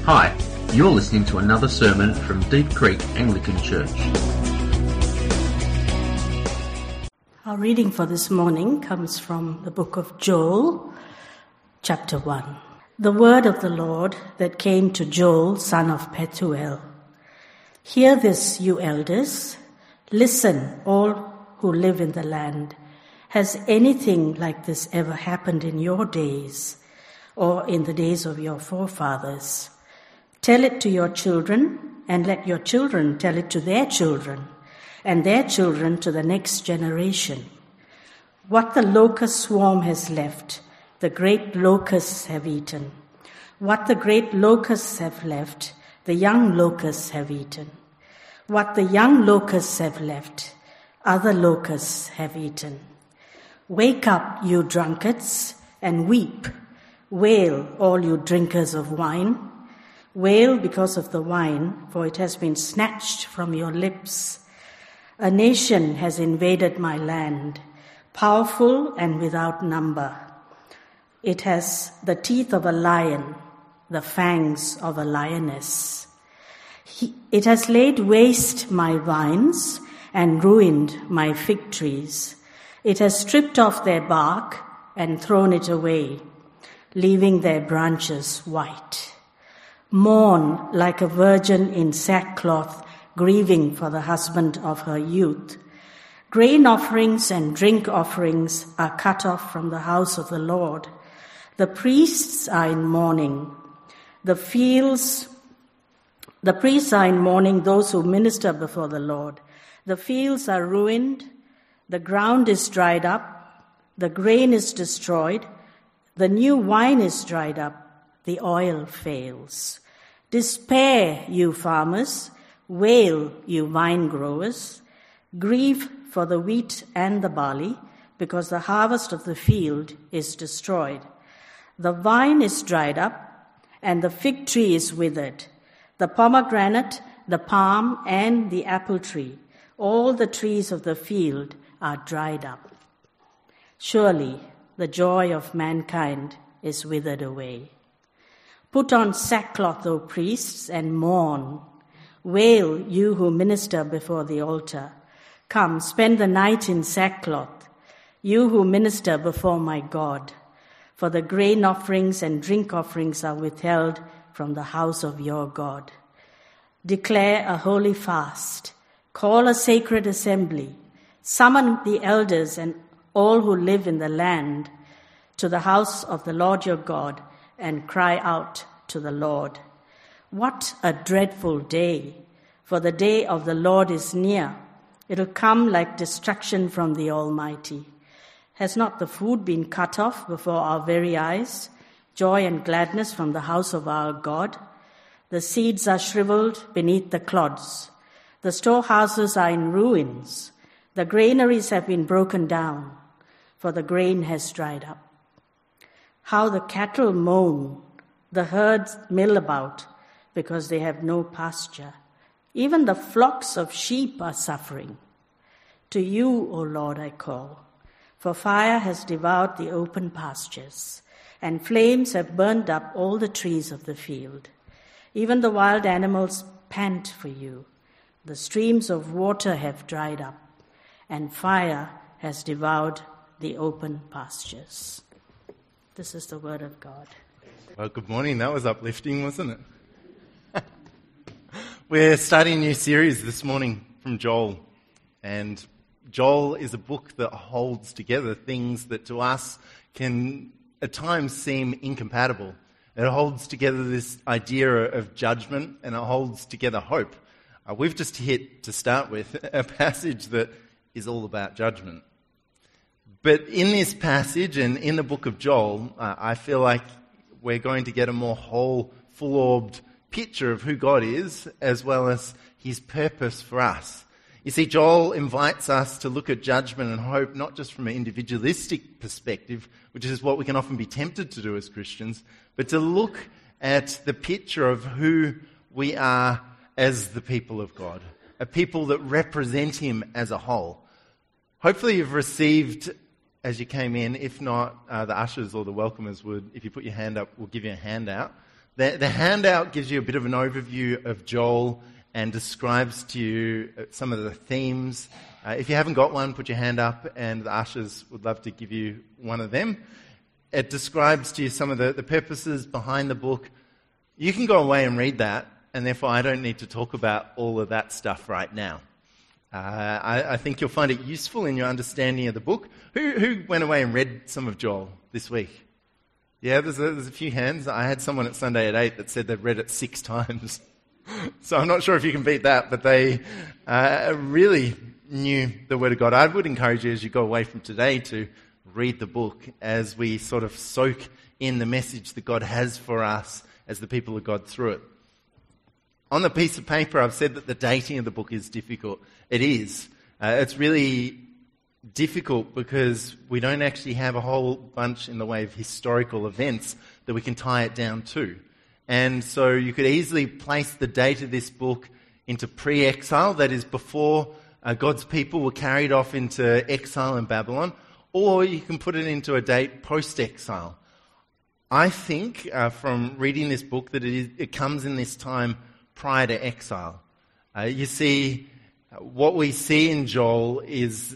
Hi, you're listening to another sermon from Deep Creek Anglican Church. Our reading for this morning comes from the book of Joel, chapter 1. The word of the Lord that came to Joel, son of Pethuel. Hear this, you elders. Listen, all who live in the land. Has anything like this ever happened in your days, or in the days of your forefathers? Tell it to your children, and let your children tell it to their children, and their children to the next generation. What the locust swarm has left, the great locusts have eaten. What the great locusts have left, the young locusts have eaten. What the young locusts have left, other locusts have eaten. Wake up, you drunkards, and weep. Wail, all you drinkers of wine. Wail because of the wine, for it has been snatched from your lips. A nation has invaded my land, powerful and without number. It has the teeth of a lion, the fangs of a lioness. It has laid waste my vines and ruined my fig trees. It has stripped off their bark and thrown it away, leaving their branches white. Mourn like a virgin in sackcloth, grieving for the husband of her youth. Grain offerings and drink offerings are cut off from the house of the Lord. The priests are in mourning. The priests are in mourning, those who minister before the Lord. The fields are ruined. The ground is dried up. The grain is destroyed. The new wine is dried up. The oil fails. Despair, you farmers. Wail, you vine growers. Grieve for the wheat and the barley, because the harvest of the field is destroyed. The vine is dried up, and the fig tree is withered. The pomegranate, the palm, and the apple tree, all the trees of the field are dried up. Surely the joy of mankind is withered away. Put on sackcloth, O priests, and mourn. Wail, you who minister before the altar. Come, spend the night in sackcloth, you who minister before my God. For the grain offerings and drink offerings are withheld from the house of your God. Declare a holy fast. Call a sacred assembly. Summon the elders and all who live in the land to the house of the Lord your God, and cry out to the Lord. What a dreadful day, for the day of the Lord is near. It'll come like destruction from the Almighty. Has not the food been cut off before our very eyes? Joy and gladness from the house of our God. The seeds are shriveled beneath the clods. The storehouses are in ruins. The granaries have been broken down, for the grain has dried up. How the cattle moan, the herds mill about, because they have no pasture. Even the flocks of sheep are suffering. To you, O Lord, I call, for fire has devoured the open pastures, and flames have burned up all the trees of the field. Even the wild animals pant for you. The streams of water have dried up, and fire has devoured the open pastures. This is the word of God. Well, good morning. That was uplifting, wasn't it? We're starting a new series this morning from Joel. And Joel is a book that holds together things that to us can at times seem incompatible. It holds together this idea of judgment, and it holds together hope. We've just hit, to start with, a passage that is all about judgment. But in this passage and in the book of Joel, I feel like we're going to get a more whole, full-orbed picture of who God is, as well as his purpose for us. You see, Joel invites us to look at judgment and hope not just from an individualistic perspective, which is what we can often be tempted to do as Christians, but to look at the picture of who we are as the people of God, a people that represent him as a whole. Hopefully you've received, as you came in, if not, the ushers or the welcomers would, if you put your hand up, we'll give you a handout. The handout gives you a bit of an overview of Joel and describes to you some of the themes. If you haven't got one, put your hand up and the ushers would love to give you one of them. It describes to you some of the purposes behind the book. You can go away and read that, and therefore I don't need to talk about all of that stuff right now. I think you'll find it useful in your understanding of the book. Who went away and read some of Joel this week? Yeah, there's a few hands. I had someone at Sunday at 8 that said they'd read it 6 times. So I'm not sure if you can beat that, but they really knew the Word of God. I would encourage you as you go away from today to read the book as we sort of soak in the message that God has for us as the people of God through it. On the piece of paper, I've said that the dating of the book is difficult. It is. It's really difficult because we don't actually have a whole bunch in the way of historical events that we can tie it down to. And so you could easily place the date of this book into pre-exile, that is before God's people were carried off into exile in Babylon, or you can put it into a date post-exile. I think from reading this book that it comes in this time prior to exile. You see, what we see in Joel is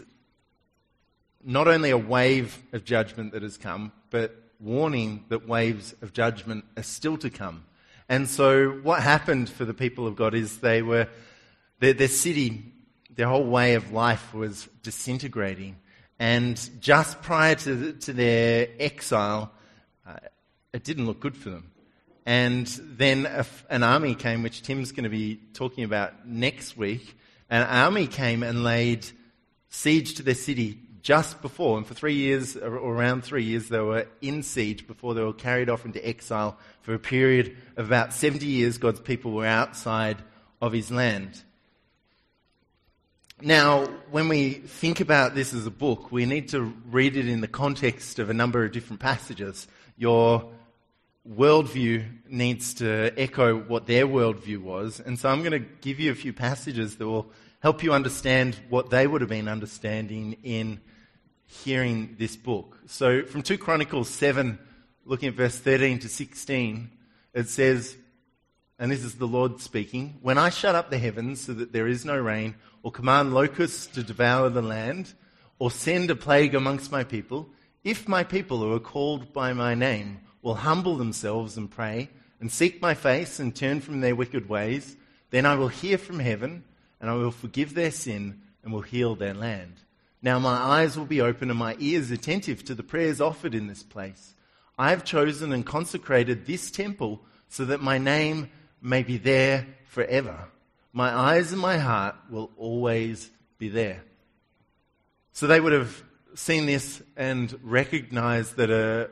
not only a wave of judgment that has come, but warning that waves of judgment are still to come. And so what happened for the people of God is their city, their whole way of life was disintegrating. And just prior to their exile, it didn't look good for them. And then an army came, which Tim's going to be talking about next week. An army came and laid siege to their city just before, and for 3 years, or around 3 years, they were in siege before they were carried off into exile. For a period of about 70 years, God's people were outside of his land. Now, when we think about this as a book, we need to read it in the context of a number of different passages. Your worldview needs to echo what their worldview was, and so I'm going to give you a few passages that will help you understand what they would have been understanding in hearing this book. So from 2 Chronicles 7, looking at verse 13 to 16, it says, and this is the Lord speaking, "When I shut up the heavens so that there is no rain, or command locusts to devour the land, or send a plague amongst my people, if my people who are called by my name will humble themselves and pray, and seek my face and turn from their wicked ways, then I will hear from heaven, and I will forgive their sin, and will heal their land. Now my eyes will be open and my ears attentive to the prayers offered in this place. I have chosen and consecrated this temple so that my name may be there forever. My eyes and my heart will always be there." So they would have seen this and recognized that a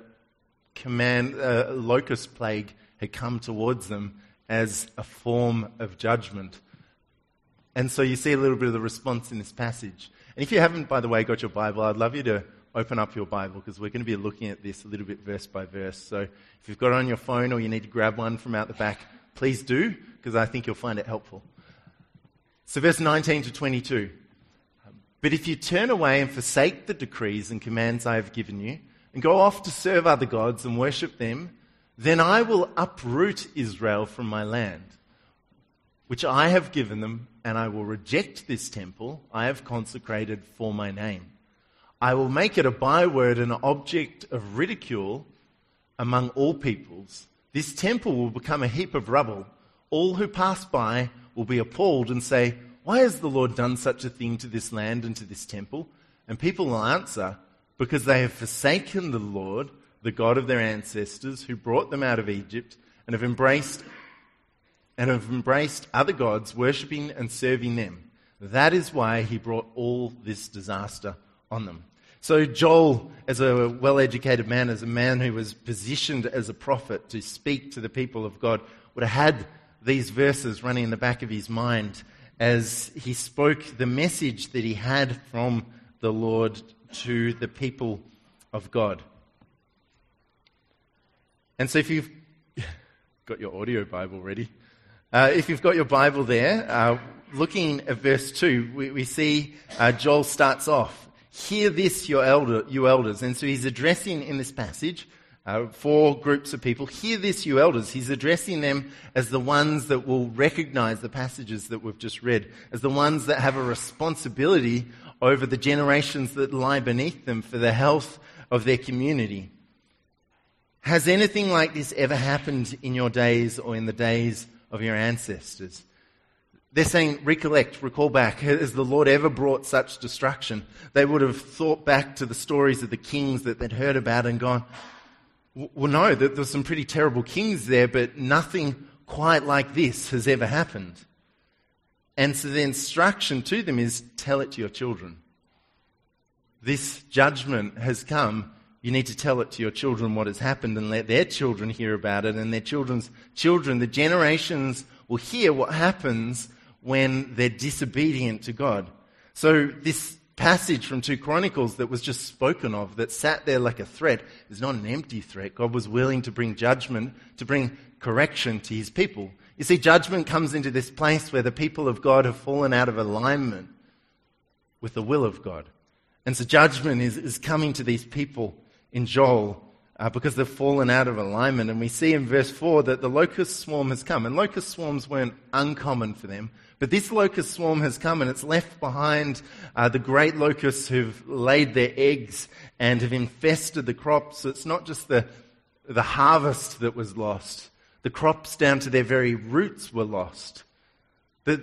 locust plague had come towards them as a form of judgment. And so you see a little bit of the response in this passage. And if you haven't, by the way, got your Bible, I'd love you to open up your Bible because we're going to be looking at this a little bit verse by verse. So if you've got it on your phone or you need to grab one from out the back, please do, because I think you'll find it helpful. So verse 19 to 22. "But if you turn away and forsake the decrees and commands I have given you, and go off to serve other gods and worship them, then I will uproot Israel from my land, which I have given them, and I will reject this temple I have consecrated for my name. I will make it a byword and an object of ridicule among all peoples. This temple will become a heap of rubble. All who pass by will be appalled and say, 'Why has the Lord done such a thing to this land and to this temple?' And people will answer, 'Because they have forsaken the Lord, the God of their ancestors, who brought them out of Egypt, and have embraced other gods, worshipping and serving them. That is why he brought all this disaster on them.'" So Joel, as a well-educated man, as a man who was positioned as a prophet to speak to the people of God, would have had these verses running in the back of his mind as he spoke the message that he had from the Lord to the people of God. And so if you've got your audio Bible ready, if you've got your Bible there, looking at verse 2, we see Joel starts off, "Hear this, you elders." And so he's addressing in this passage 4 groups of people. Hear this, you elders. He's addressing them as the ones that will recognize the passages that we've just read, as the ones that have a responsibility over the generations that lie beneath them for the health of their community. Has anything like this ever happened in your days or in the days of your ancestors? They're saying, recollect, recall back. Has the Lord ever brought such destruction? They would have thought back to the stories of the kings that they'd heard about and gone, well, no, there's some pretty terrible kings there, but nothing quite like this has ever happened. And so the instruction to them is, tell it to your children. This judgment has come. You need to tell it to your children what has happened and let their children hear about it, and their children's children, the generations, will hear what happens when they're disobedient to God. So this passage from 2 Chronicles that was just spoken of, that sat there like a threat, is not an empty threat. God was willing to bring judgment, to bring correction to his people. You see, judgment comes into this place where the people of God have fallen out of alignment with the will of God. And so judgment is coming to these people in Joel because they've fallen out of alignment. And we see in verse 4 that the locust swarm has come. And locust swarms weren't uncommon for them. But this locust swarm has come, and it's left behind the great locusts who've laid their eggs and have infested the crops. So it's not just the harvest that was lost. The crops down to their very roots were lost. They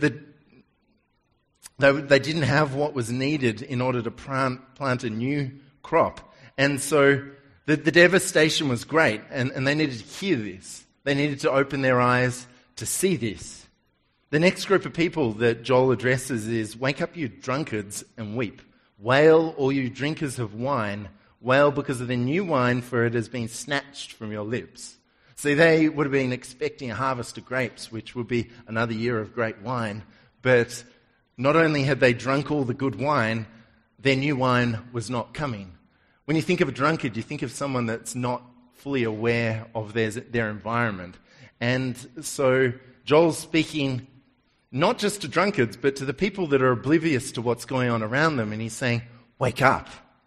didn't have what was needed in order to plant a new crop. And so the devastation was great, and they needed to hear this. They needed to open their eyes to see this. The next group of people that Joel addresses is, wake up you drunkards and weep. Wail, all you drinkers of wine. Wail because of the new wine, for it has been snatched from your lips. See, they would have been expecting a harvest of grapes, which would be another year of great wine. But not only had they drunk all the good wine, their new wine was not coming. When you think of a drunkard, you think of someone that's not fully aware of their environment. And so Joel's speaking not just to drunkards, but to the people that are oblivious to what's going on around them. And he's saying, wake up.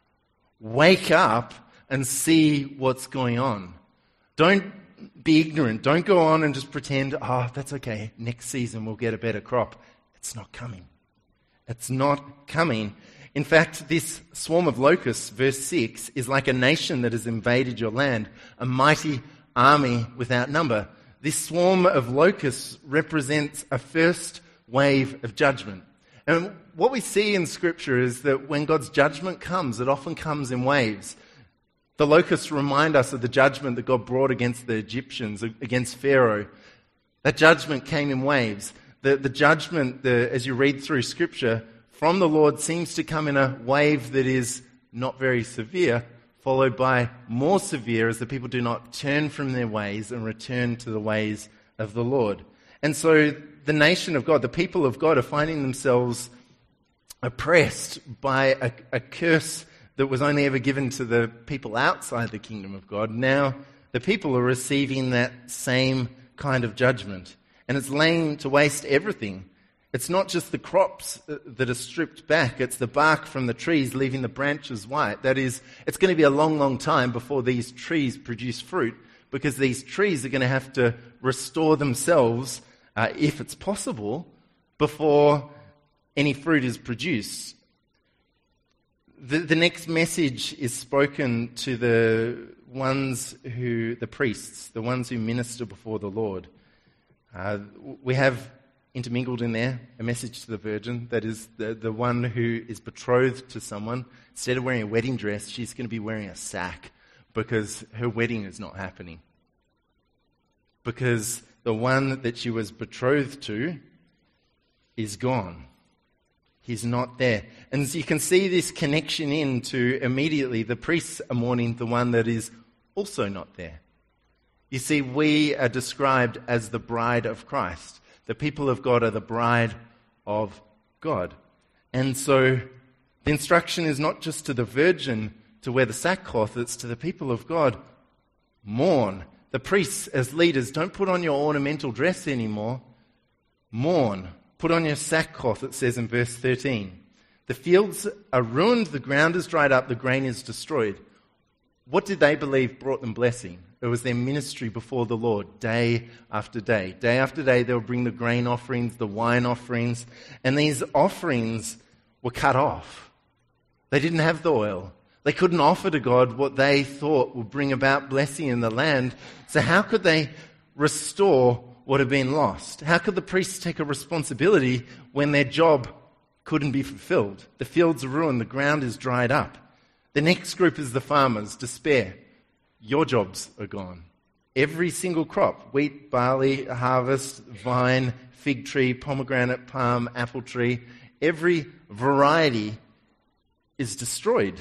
Wake up and see what's going on. Don't be ignorant. Don't go on and just pretend, that's okay. Next season we'll get a better crop. It's not coming. It's not coming. In fact, this swarm of locusts, verse 6, is like a nation that has invaded your land, a mighty army without number. This swarm of locusts represents a first wave of judgment. And what we see in Scripture is that when God's judgment comes, it often comes in waves. The locusts remind us of the judgment that God brought against the Egyptians, against Pharaoh. That judgment came in waves. The judgment, as you read through Scripture, from the Lord seems to come in a wave that is not very severe, followed by more severe as the people do not turn from their ways and return to the ways of the Lord. And so the nation of God, the people of God, are finding themselves oppressed by a curse that was only ever given to the people outside the kingdom of God. Now the people are receiving that same kind of judgment. And it's laying to waste everything. It's not just the crops that are stripped back, it's the bark from the trees leaving the branches white. That is, it's going to be a long, long time before these trees produce fruit, because these trees are going to have to restore themselves, if it's possible, before any fruit is produced. The next message is spoken to the priests, the ones who minister before the Lord. We have intermingled in there a message to the virgin, that is the one who is betrothed to someone. Instead of wearing a wedding dress, she's going to be wearing a sack because her wedding is not happening. Because the one that she was betrothed to is gone. He's not there. And you can see this connection into immediately the priests are mourning the one that is also not there. You see, we are described as the bride of Christ. The people of God are the bride of God. And so the instruction is not just to the virgin to wear the sackcloth, it's to the people of God. Mourn. The priests as leaders, don't put on your ornamental dress anymore. Mourn. Put on your sackcloth, it says in verse 13. The fields are ruined, the ground is dried up, the grain is destroyed. what did they believe brought them blessing? It was their ministry before the Lord, day after day. Day after day, they would bring the grain offerings, the wine offerings, and these offerings were cut off. They didn't have the oil. They couldn't offer to God what they thought would bring about blessing in the land. So how could they restore what had been lost? How could the priests take a responsibility when their job couldn't be fulfilled? The fields are ruined, the ground is dried up. The next group is the farmers, despair. Your jobs are gone. Every single crop, wheat, barley, harvest, vine, fig tree, pomegranate, palm, apple tree, every variety is destroyed.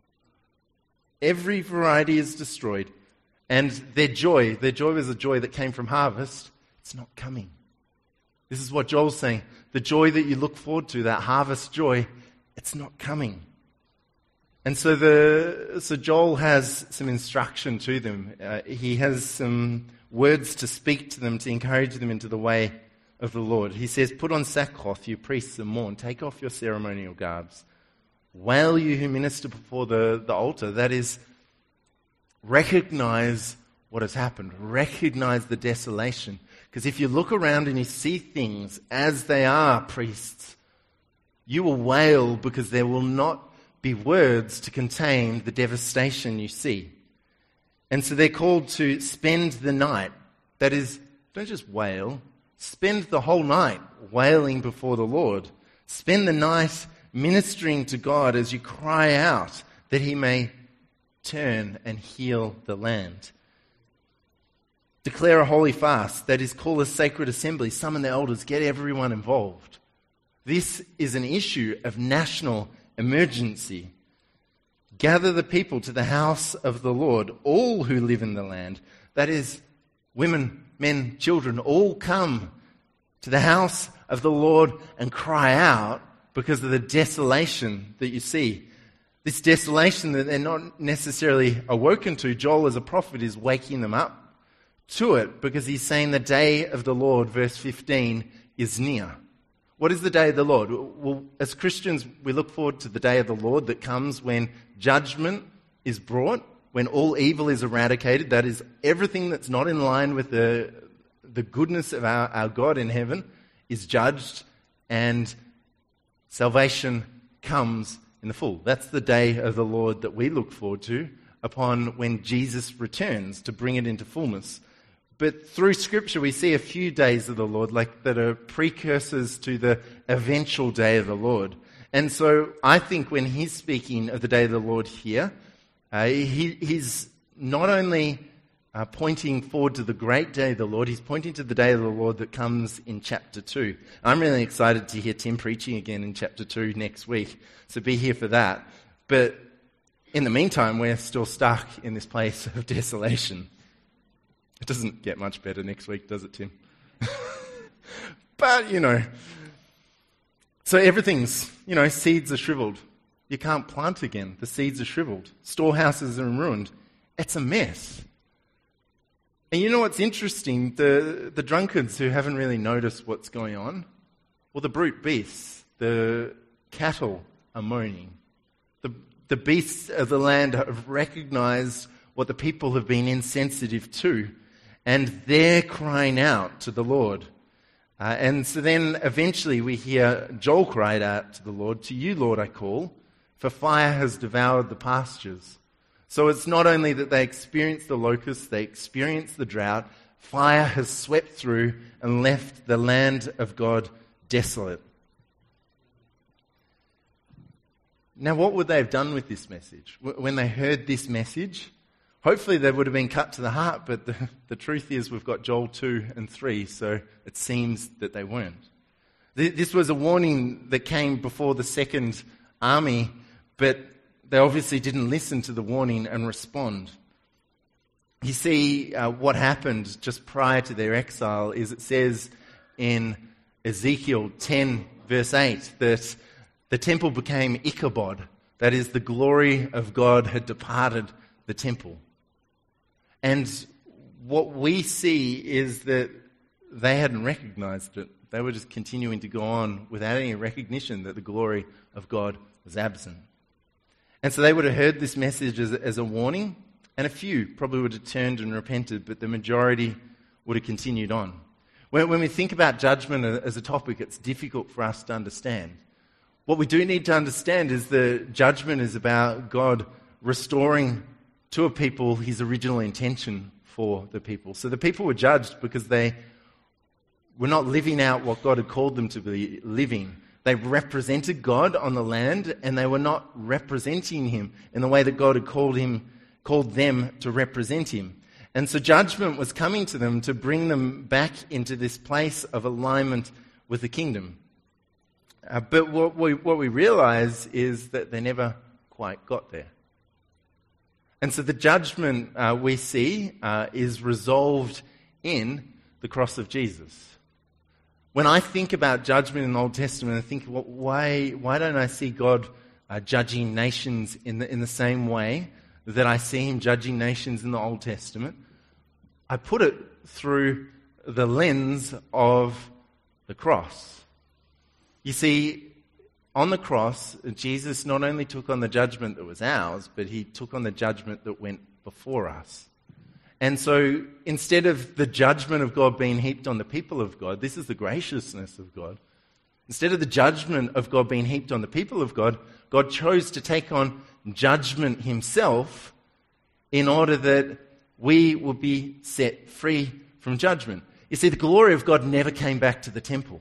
Every variety is destroyed. And their joy was a joy that came from harvest. It's not coming. This is what Joel's saying. The joy that you look forward to, that harvest joy, it's not coming. And so Joel has some instruction to them. He has some words to speak to them, to encourage them into the way of the Lord. He says, put on sackcloth, you priests, and mourn. Take off your ceremonial garbs. Wail, you who minister before the altar. That is, recognize what has happened. Recognize the desolation. Because if you look around and you see things as they are, priests, you will wail because there will not be words to contain the devastation you see. And so they're called to spend the night. That is, don't just wail. Spend the whole night wailing before the Lord. Spend the night ministering to God as you cry out that He may turn and heal the land. Declare a holy fast, that is, call a sacred assembly, summon the elders, get everyone involved. This is an issue of national emergency. Gather the people to the house of the Lord, all who live in the land. That is, women, men, children, all come to the house of the Lord and cry out because of the desolation that you see. This desolation that they're not necessarily awoken to, Joel as a prophet is waking them up to it because he's saying the day of the Lord, verse 15, is near. What is the day of the Lord? Well, as Christians, we look forward to the day of the Lord that comes when judgment is brought, when all evil is eradicated. That is, everything that's not in line with the goodness of our God in heaven is judged, and salvation comes in the full. That's the day of the Lord that we look forward to upon when Jesus returns to bring it into fullness. But through Scripture, we see a few days of the Lord that are precursors to the eventual day of the Lord. And so I think when he's speaking of the day of the Lord here, he's not only pointing forward to the great day of the Lord, he's pointing to the day of the Lord that comes in chapter 2. I'm really excited to hear Tim preaching again in chapter 2 next week, so be here for that. But in the meantime, we're still stuck in this place of desolation. It doesn't get much better next week, does it, Tim? But, so everything's, seeds are shriveled. You can't plant again. The seeds are shriveled. Storehouses are ruined. It's a mess. And you know what's interesting? The drunkards who haven't really noticed what's going on, well, the brute beasts, the cattle are moaning. The beasts of the land have recognized what the people have been insensitive to, and they're crying out to the Lord. And so then eventually we hear Joel cried out to the Lord, "To you, Lord, I call, for fire has devoured the pastures." So it's not only that they experience the locusts, they experience the drought, fire has swept through and left the land of God desolate. Now, what would they have done with this message? When they heard this message, hopefully they would have been cut to the heart, but the truth is we've got Joel 2 and 3, so it seems that they weren't. This was a warning that came before the second army, but they obviously didn't listen to the warning and respond. You see, what happened just prior to their exile is it says in Ezekiel 10, verse 8, that the temple became Ichabod. That is, the glory of God had departed the temple. And what we see is that they hadn't recognized it. They were just continuing to go on without any recognition that the glory of God was absent. And so they would have heard this message as a warning. And a few probably would have turned and repented, but the majority would have continued on. When we think about judgment as a topic, it's difficult for us to understand. What we do need to understand is that judgment is about God restoring to a people his original intention for the people. So the people were judged because they were not living out what God had called them to be living. They represented God on the land, and they were not representing him in the way that God had called them to represent him. And so judgment was coming to them to bring them back into this place of alignment with the kingdom. But what we realize is that they never quite got there. And so the judgment we see is resolved in the cross of Jesus. When I think about judgment in the Old Testament, I think, why don't I see God judging nations in the same way that I see him judging nations in the Old Testament? I put it through the lens of the cross. You see, on the cross, Jesus not only took on the judgment that was ours, but he took on the judgment that went before us. And so instead of the judgment of God being heaped on the people of God, this is the graciousness of God. Instead of the judgment of God being heaped on the people of God, God chose to take on judgment himself in order that we will be set free from judgment. You see, the glory of God never came back to the temple.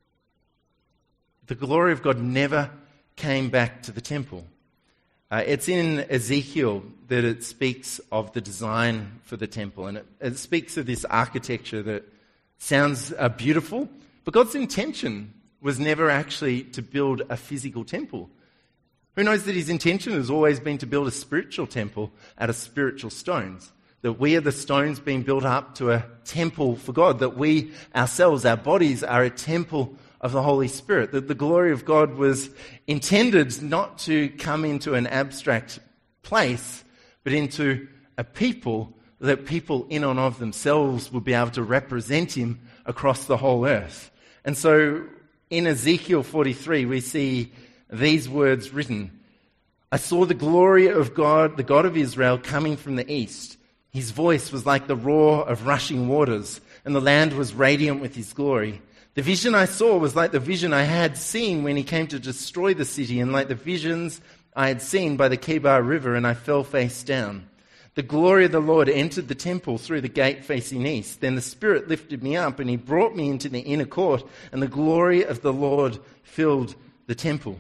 The glory of God never came back to the temple. It's in Ezekiel that it speaks of the design for the temple, and it speaks of this architecture that sounds beautiful, but God's intention was never actually to build a physical temple. Who knows that his intention has always been to build a spiritual temple out of spiritual stones? That we are the stones being built up to a temple for God, that we ourselves, our bodies, are a temple of the Holy Spirit, that the glory of God was intended not to come into an abstract place, but into a people, that people in and of themselves would be able to represent him across the whole earth. And so in Ezekiel 43, we see these words written: I saw the glory of God, the God of Israel, coming from the east. His voice was like the roar of rushing waters, and the land was radiant with his glory. The vision I saw was like the vision I had seen when he came to destroy the city, and like the visions I had seen by the Kebar River, and I fell face down. The glory of the Lord entered the temple through the gate facing east. Then the Spirit lifted me up, and he brought me into the inner court, and the glory of the Lord filled the temple.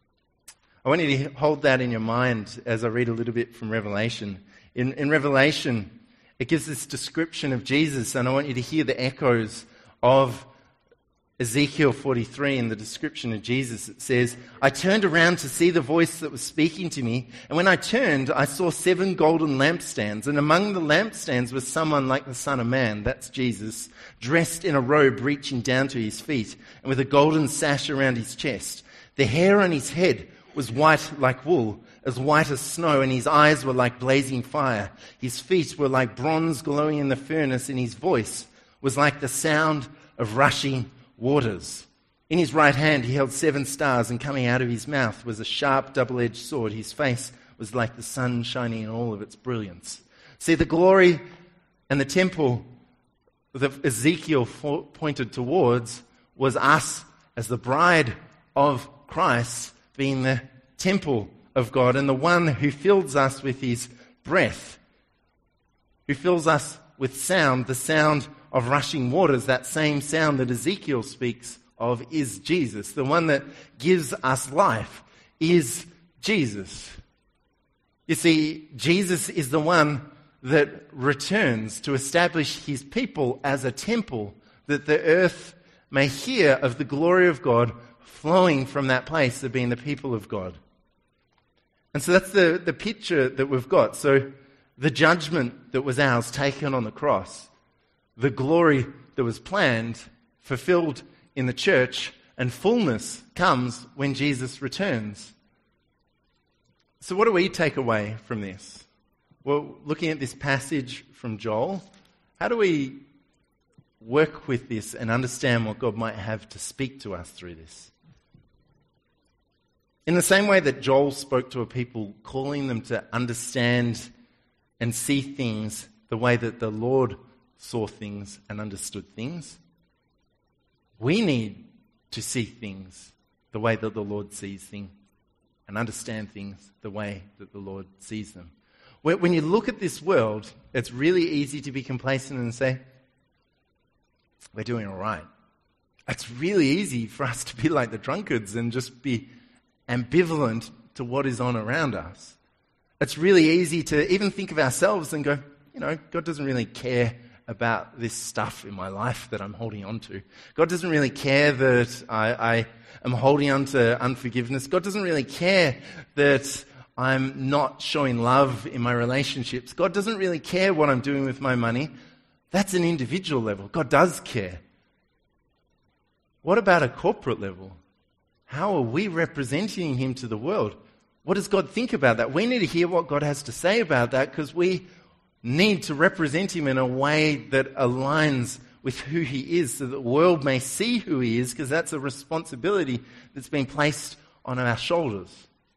I want you to hold that in your mind as I read a little bit from Revelation. In Revelation, it gives this description of Jesus, and I want you to hear the echoes of Ezekiel 43 in the description of Jesus. It says, I turned around to see the voice that was speaking to me, and when I turned, I saw 7 golden lampstands, and among the lampstands was someone like the Son of Man, that's Jesus, dressed in a robe reaching down to his feet, and with a golden sash around his chest. The hair on his head was white like wool, as white as snow, and his eyes were like blazing fire. His feet were like bronze glowing in the furnace, and his voice was like the sound of rushing waters. In his right hand he held 7 stars, and coming out of his mouth was a sharp double-edged sword. His face was like the sun shining in all of its brilliance. See, the glory and the temple that Ezekiel pointed towards was us as the bride of Christ, being the temple of God, and the one who fills us with his breath, who fills us with sound, the sound of rushing waters. That same sound that Ezekiel speaks of is Jesus. The one that gives us life is Jesus. You see, Jesus is the one that returns to establish his people as a temple, that the earth may hear of the glory of God flowing from that place of being the people of God. And so that's the picture that we've got. So the judgment that was ours taken on the cross, the glory that was planned, fulfilled in the church, and fullness comes when Jesus returns. So what do we take away from this? Well, looking at this passage from Joel, how do we work with this and understand what God might have to speak to us through this? In the same way that Joel spoke to a people, calling them to understand and see things the way that the Lord saw things and understood things. We need to see things the way that the Lord sees things and understand things the way that the Lord sees them. When you look at this world, it's really easy to be complacent and say, we're doing all right. It's really easy for us to be like the drunkards and just be ambivalent to what is on around us. It's really easy to even think of ourselves and go, God doesn't really care about this stuff in my life that I'm holding on to. God doesn't really care that I am holding on to unforgiveness. God doesn't really care that I'm not showing love in my relationships. God doesn't really care what I'm doing with my money. That's an individual level. God does care. What about a corporate level? How are we representing him to the world? What does God think about that? We need to hear what God has to say about that, because we need to represent him in a way that aligns with who he is, so that the world may see who he is, because that's a responsibility that's been placed on our shoulders.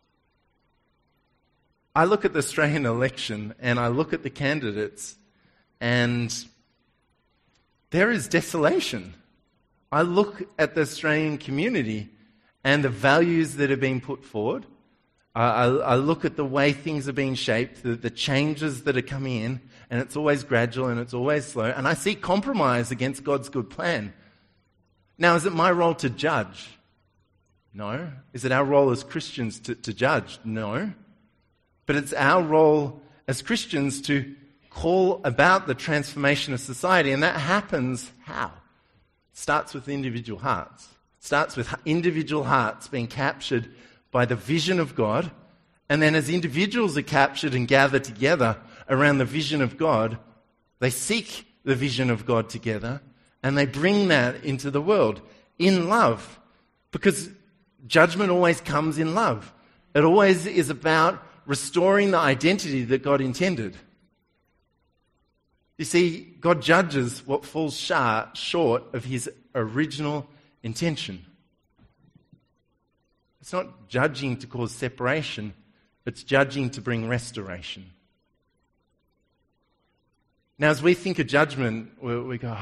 I look at the Australian election and I look at the candidates, and there is desolation. I look at the Australian community and the values that are being put forward. I look at the way things are being shaped, the changes that are coming in, and it's always gradual and it's always slow. And I see compromise against God's good plan. Now, is it my role to judge? No. Is it our role as Christians to judge? No. But it's our role as Christians to call about the transformation of society, and that happens how? It starts with individual hearts. It starts with individual hearts being captured by the vision of God, and then as individuals are captured and gather together around the vision of God, they seek the vision of God together, and they bring that into the world in love, because judgment always comes in love. It always is about restoring the identity that God intended. You see, God judges what falls short of his original intention. It's not judging to cause separation, it's judging to bring restoration. Now, as we think of judgment, we go,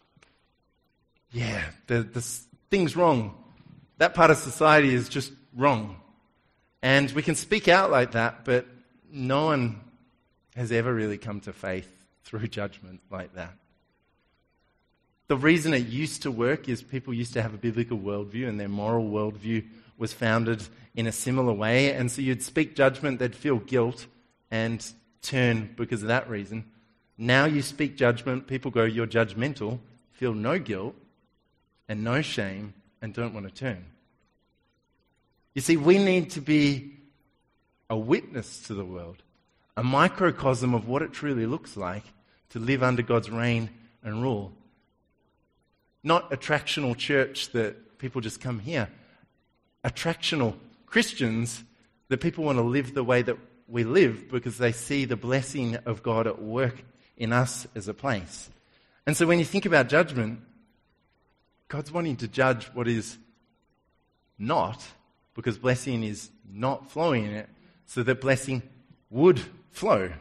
the thing's wrong. That part of society is just wrong. And we can speak out like that, but no one has ever really come to faith through judgment like that. The reason it used to work is people used to have a biblical worldview, and their moral worldview was founded in a similar way. And so you'd speak judgment, they'd feel guilt and turn because of that reason. Now you speak judgment, people go, you're judgmental, feel no guilt and no shame, and don't want to turn. You see, we need to be a witness to the world, a microcosm of what it truly looks like to live under God's reign and rule. Not attractional church that people just come here. Attractional Christians that people want to live the way that we live because they see the blessing of God at work in us as a place. And so when you think about judgment, God's wanting to judge what is not, because blessing is not flowing in it, so that blessing would flow.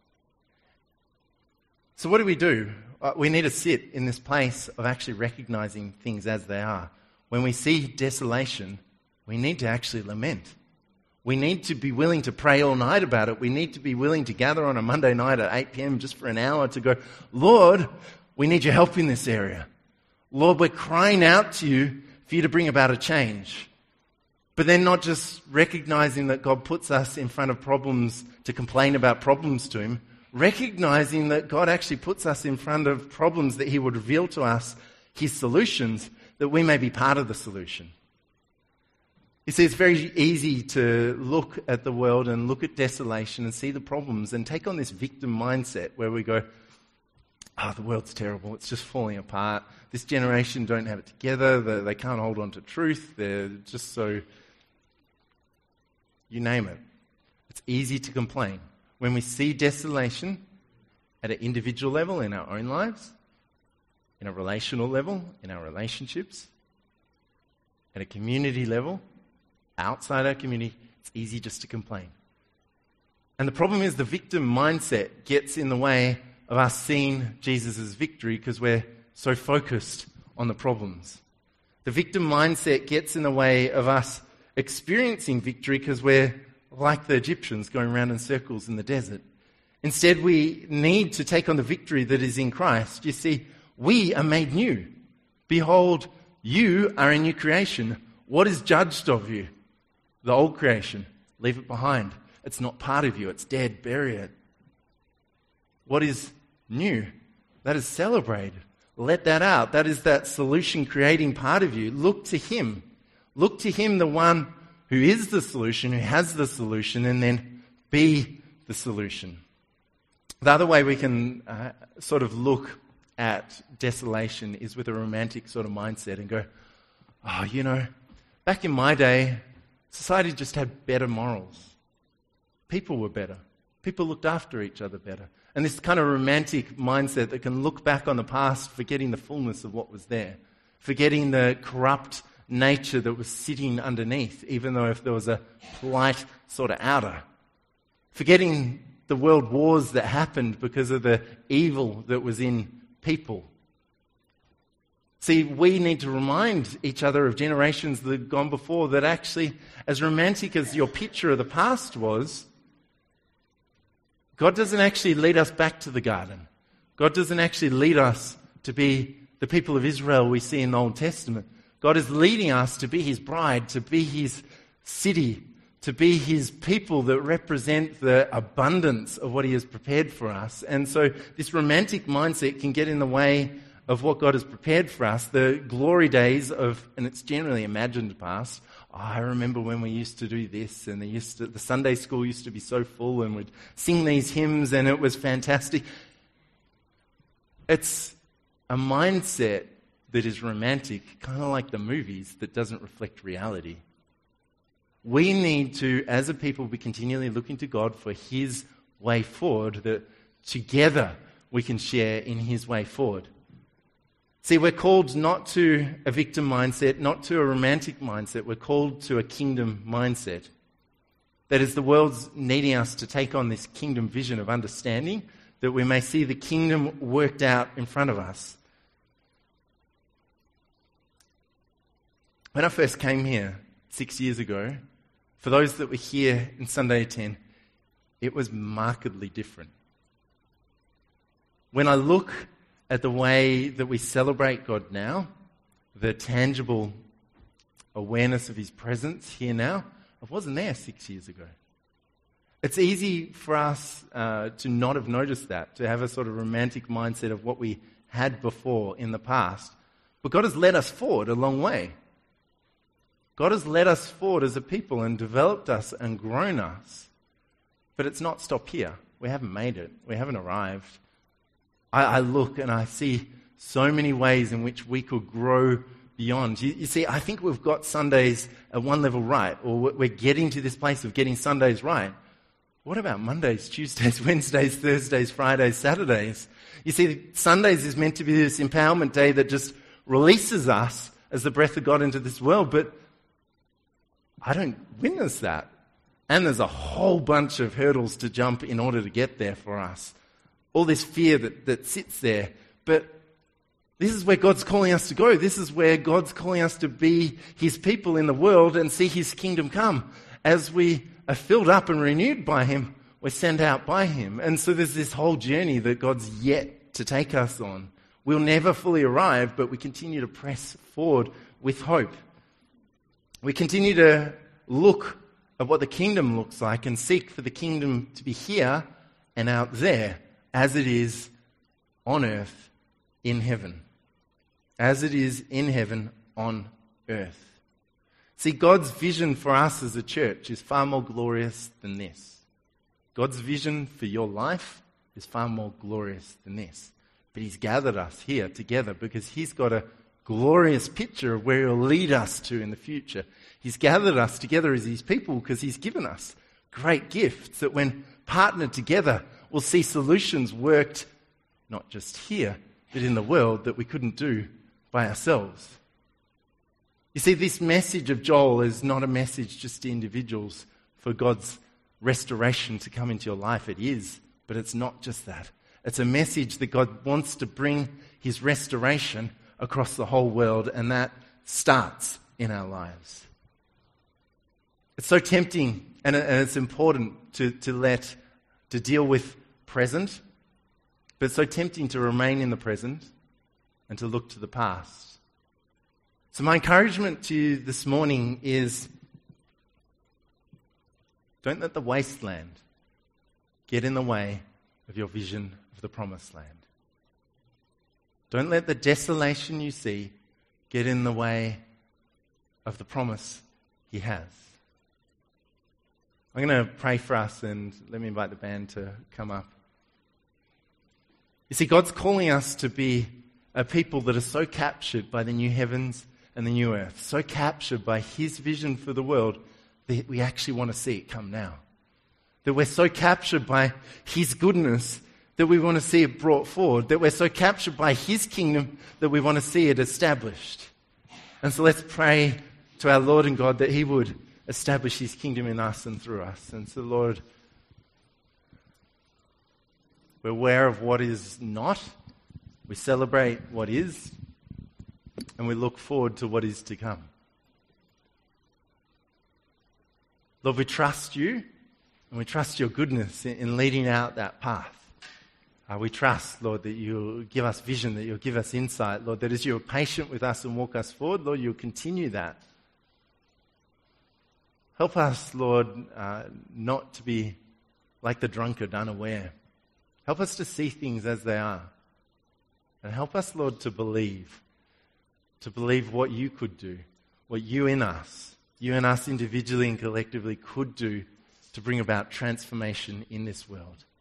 So what do? We need to sit in this place of actually recognizing things as they are. When we see desolation, we need to actually lament. We need to be willing to pray all night about it. We need to be willing to gather on a Monday night at 8 p.m. just for an hour to go, Lord, we need your help in this area. Lord, we're crying out to you for you to bring about a change. But then not just recognizing that God puts us in front of problems to complain about problems to him, recognizing that God actually puts us in front of problems that he would reveal to us his solutions, that we may be part of the solution. You see, it's very easy to look at the world and look at desolation and see the problems and take on this victim mindset where we go, the world's terrible, it's just falling apart. This generation don't have it together, they can't hold on to truth, they're just so... You name it. It's easy to complain. When we see desolation at an individual level in our own lives, in a relational level, in our relationships, at a community level, outside our community, it's easy just to complain. And the problem is the victim mindset gets in the way of us seeing Jesus' victory because we're so focused on the problems. The victim mindset gets in the way of us experiencing victory because we're like the Egyptians going around in circles in the desert. Instead, we need to take on the victory that is in Christ. You see, we are made new. Behold, you are a new creation. What is judged of you? The old creation. Leave it behind. It's not part of you. It's dead. Bury it. What is new? That is celebrated. Let that out. That is that solution-creating part of you. Look to Him. Look to Him, the one who is the solution, who has the solution, and then be the solution. The other way we can sort of look at desolation is with a romantic sort of mindset and go, oh, back in my day, society just had better morals. People were better. People looked after each other better. And this kind of romantic mindset that can look back on the past, forgetting the fullness of what was there, forgetting the corrupt nature that was sitting underneath, even though if there was a polite sort of outer, forgetting the world wars that happened because of the evil that was in people. See, we need to remind each other of generations that have gone before that actually, as romantic as your picture of the past was, God doesn't actually lead us back to the garden. God doesn't actually lead us to be the people of Israel we see in the Old Testament. God is leading us to be His bride, to be His city, to be His people that represent the abundance of what He has prepared for us. And so this romantic mindset can get in the way of what God has prepared for us, the glory days of, and it's generally imagined past. Oh, I remember when we used to do this, and the Sunday school used to be so full, and we'd sing these hymns, and it was fantastic. It's a mindset that is romantic, kind of like the movies, that doesn't reflect reality. We need to, as a people, be continually looking to God for His way forward, that together we can share in His way forward. See, we're called not to a victim mindset, not to a romantic mindset. We're called to a kingdom mindset. That is, the world's needing us to take on this kingdom vision of understanding, that we may see the kingdom worked out in front of us. When I first came here 6 years ago, for those that were here in Sunday 10, it was markedly different. When I look at the way that we celebrate God now, the tangible awareness of His presence here now, I wasn't there 6 years ago. It's easy for us to not have noticed that, to have a sort of romantic mindset of what we had before in the past. But God has led us forward a long way. God has led us forward as a people and developed us and grown us. But it's not stopped here. We haven't made it. We haven't arrived. I look and I see so many ways in which we could grow beyond. You see, I think we've got Sundays at one level right, or we're getting to this place of getting Sundays right. What about Mondays, Tuesdays, Wednesdays, Thursdays, Fridays, Saturdays? You see, Sundays is meant to be this empowerment day that just releases us as the breath of God into this world, but I don't witness that. And there's a whole bunch of hurdles to jump in order to get there for us. All this fear that sits there. But this is where God's calling us to go. This is where God's calling us to be His people in the world and see His kingdom come. As we are filled up and renewed by Him, we're sent out by Him. And so there's this whole journey that God's yet to take us on. We'll never fully arrive, but we continue to press forward with hope. We continue to look at what the kingdom looks like and seek for the kingdom to be here and out there, as it is on earth in heaven. As it is in heaven on earth. See, God's vision for us as a church is far more glorious than this. God's vision for your life is far more glorious than this. But He's gathered us here together because He's got a glorious picture of where He'll lead us to in the future. He's gathered us together as His people because He's given us great gifts that when partnered together, we'll see solutions worked not just here, but in the world that we couldn't do by ourselves. You see, this message of Joel is not a message just to individuals for God's restoration to come into your life. It is, but it's not just that. It's a message that God wants to bring his restoration across the whole world, and that starts in our lives. It's so tempting, and it's important to deal with present, but it's so tempting to remain in the present and to look to the past. So my encouragement to you this morning is, don't let the wasteland get in the way of your vision of the promised land. Don't let the desolation you see get in the way of the promise he has. I'm going to pray for us, and let me invite the band to come up. You see, God's calling us to be a people that are so captured by the new heavens and the new earth, so captured by his vision for the world that we actually want to see it come now. That we're so captured by his goodness that we want to see it brought forward. That we're so captured by his kingdom that we want to see it established. And so let's pray to our Lord and God that he would establish his kingdom in us and through us. And so, Lord, we're aware of what is not. We celebrate what is. And we look forward to what is to come. Lord, we trust you, and we trust your goodness in leading out that path. We trust, Lord, that you'll give us vision, that you'll give us insight, Lord, that as you're patient with us and walk us forward, Lord, you'll continue that. Help us, Lord, not to be like the drunkard, unaware. Help us to see things as they are. And help us, Lord, to believe what you could do, what you and us individually and collectively could do to bring about transformation in this world.